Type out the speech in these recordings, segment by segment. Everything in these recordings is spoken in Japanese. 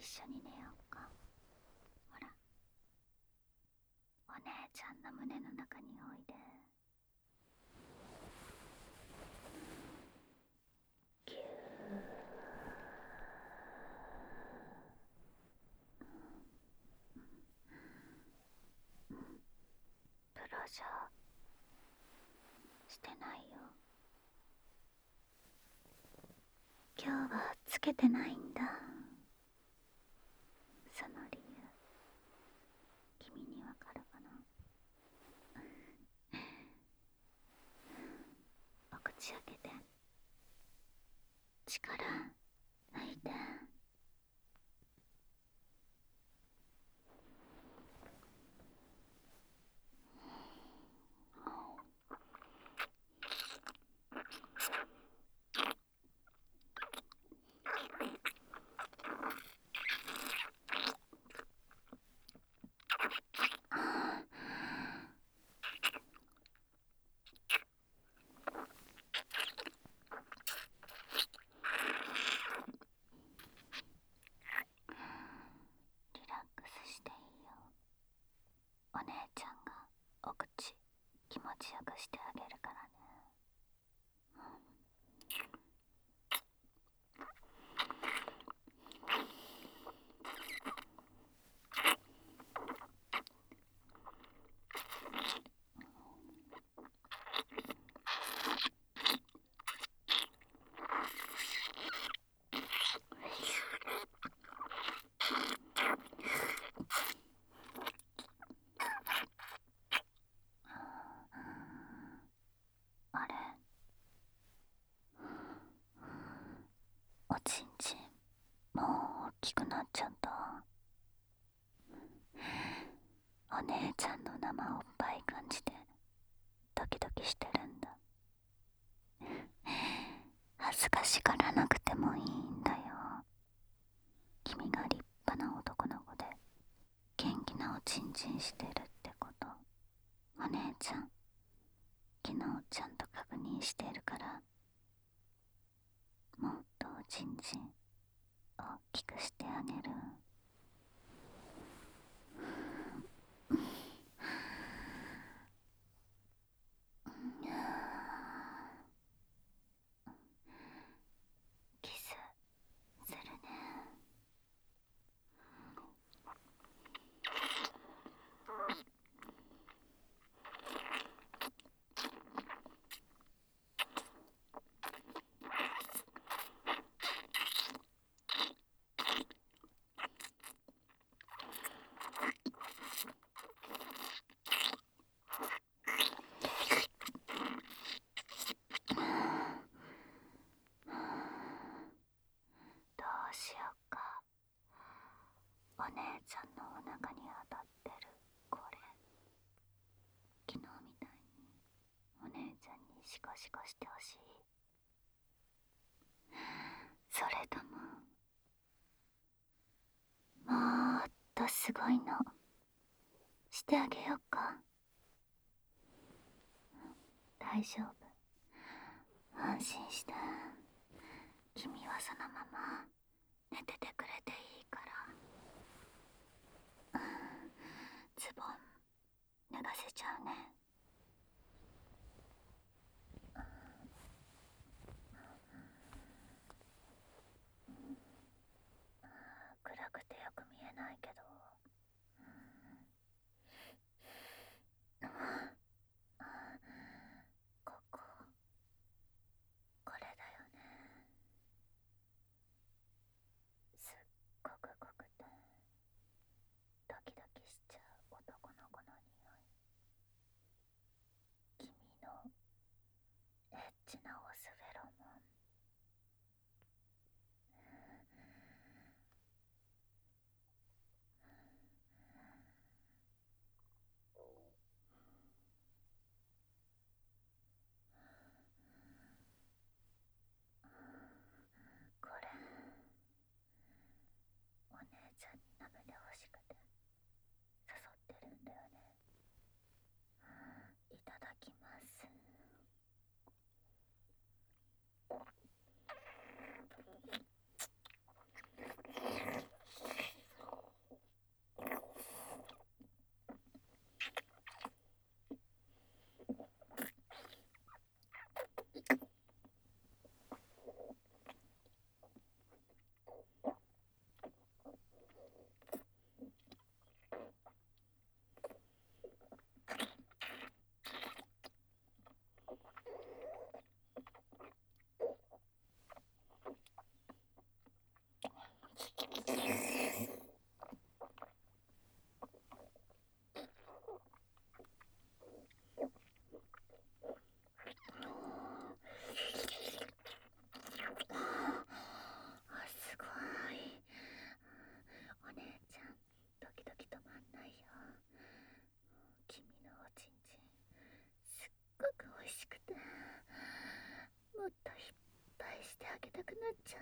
緒に寝ようか。ほら、お姉ちゃんの胸の中においで。ぎゅー。ブラジャーしてないよ。今日はつけてないんだ。その理由、君にわかるかな？お口開けて、力抜いて。リラックスしていいよ。お姉ちゃんがお口気持ちよくしてあげるからね。あれ、おちんちんもう大きくなっちゃった。お姉ちゃんの生おっぱい感じてドキドキしてるんだ。恥ずかしがらなくてもいいんだよ。君が立派な男の子で元気なおちんちんしてるってこと、お姉ちゃん昨日ちゃんと確認してるから、もっとおちんちん大きくしてあげる。キスするね。どうしよっか。お姉ちゃんのお腹に当たってるこれ、昨日みたいにお姉ちゃんにシコシコしてほしい？それとももっとすごいのしてあげよっか。大丈夫、安心して。君はそのまま寝ててくれていいから。ズボン脱がせちゃうね。暗くてよく見えないけど、ここれだよね。すっごく濃くてドキドキしちゃう男の子の匂い。 たくなっちゃう。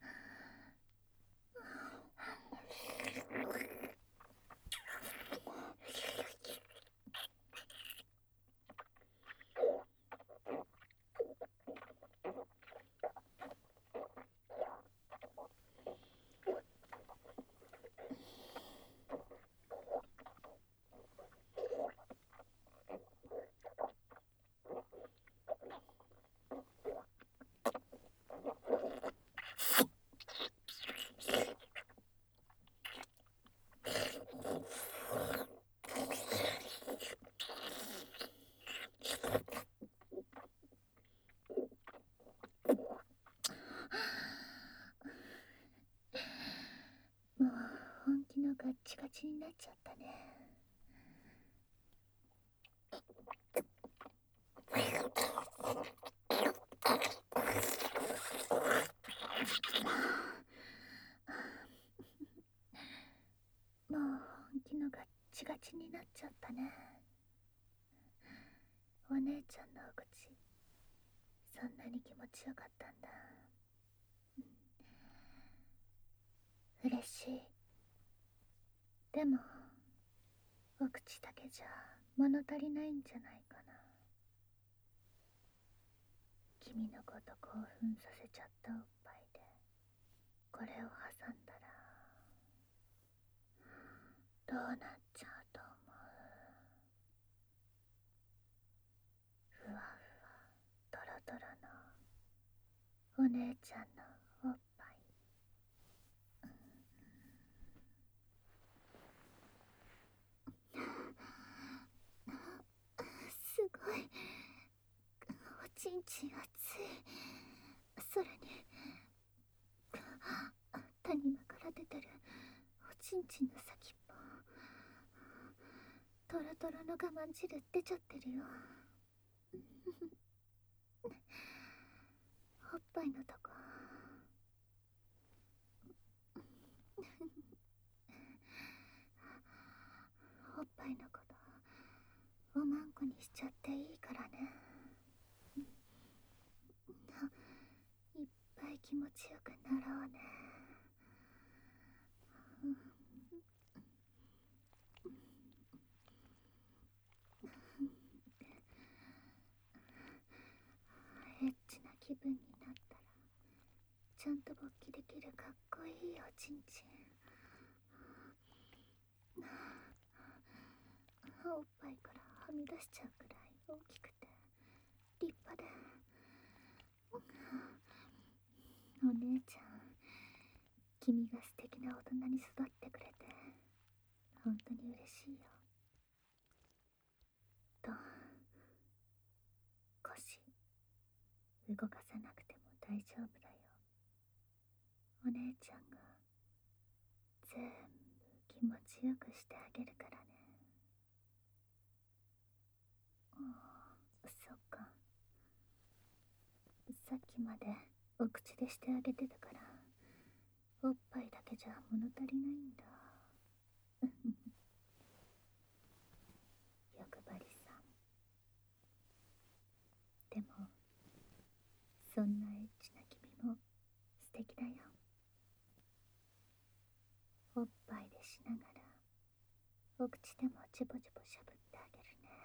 もう本気のガッチガチになっちゃったね。もう本気のガッチガチになっちゃったね。お姉ちゃんのお口、そんなに気持ちよかったんだ。嬉しい。でもお口だけじゃ物足りないんじゃないかな。君のこと興奮させちゃったおっぱいでこれを挟んだらどうなっちゃうと思う？ふわふわトロトロのお姉ちゃんのおっぱい。すごいおちんちん熱い。それに谷間から出てるおちんちんの先っぽ、トロトロの我慢汁出ちゃってるよ。おっぱいのとこおっぱいのことおまんこにしちゃっていいからね。いっぱい気持ちよくなろうね。エッチな気分になったらちゃんと勃起できるかっこいいおちんちん。おっぱいからはみ出しちゃうくらい大きくて立派で、お姉ちゃん、君が素敵な大人に育ってくれて本当に嬉しいよ。と腰動かさなくても大丈夫だよ。お姉ちゃんが全部気持ちよくしてあげるからね。そっか、さっきまでお口でしてあげてたからおっぱいだけじゃ物足りないんだ。欲張りさん。でもそんなエッチな君も素敵だよ。おっぱいでしながらお口でもジボジボしゃぶってあげるね。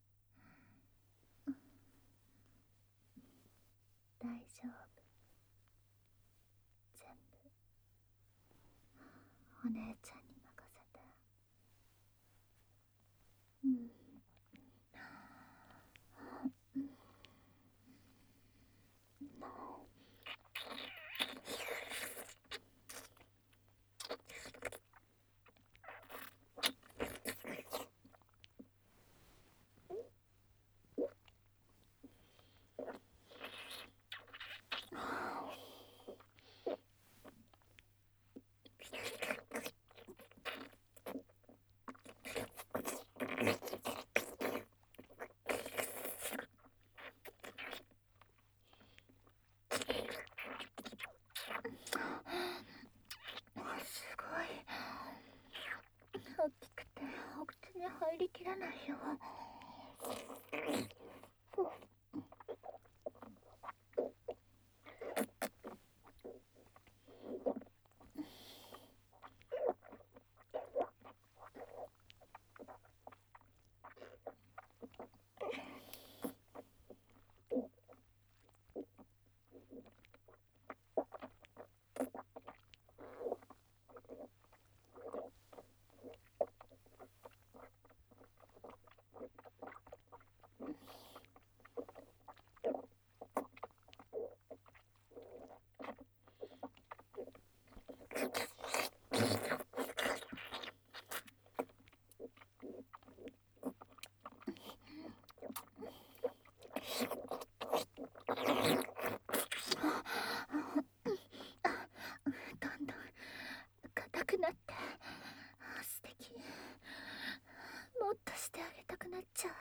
大丈夫、全部お姉ちゃんに任せて。うん。すごい大きくてお口に入りきらないよ。 どんどん硬くなって、素敵。もっとしてあげたくなっちゃう。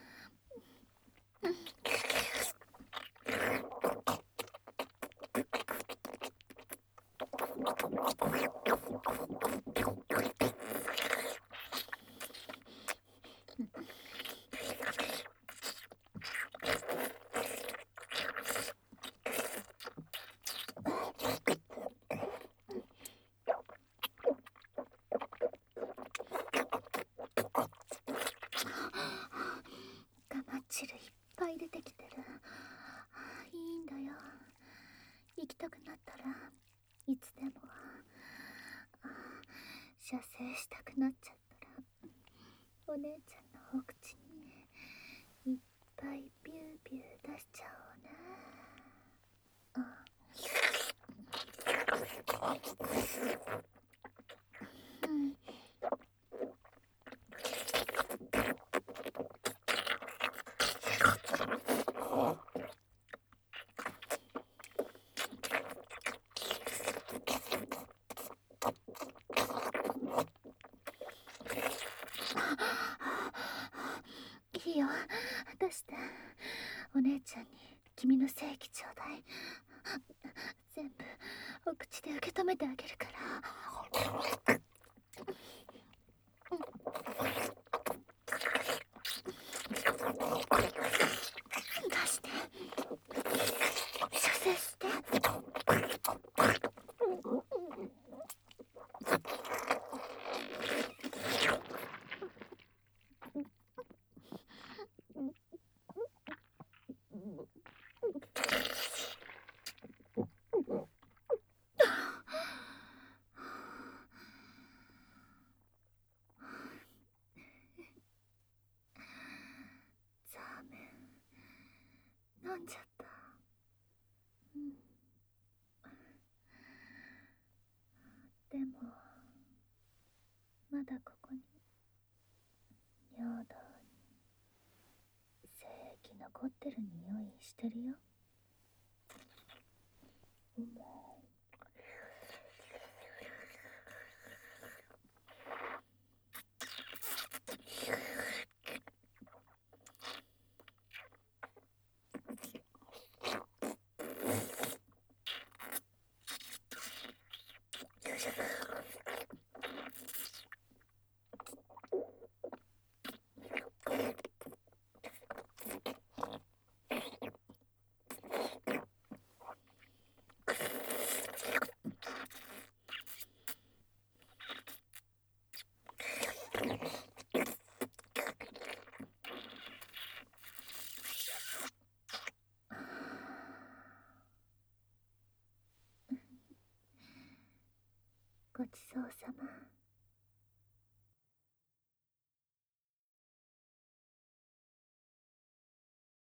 ガマッチルいっぱい出てきてる。いいんだよ。行きたくなったらいつでも。射精したくなっちゃったらお姉ちゃんのお口にいっぱいビュービュー出しちゃおうね。いいよ、出して。お姉ちゃんに君の正規ちょうだい。全部お口で受け止めてあげるから。出して、射精して。ザーメン飲んじゃった。でもまだここに尿道に精液残ってる匂いしてるよ。ごちそうさま。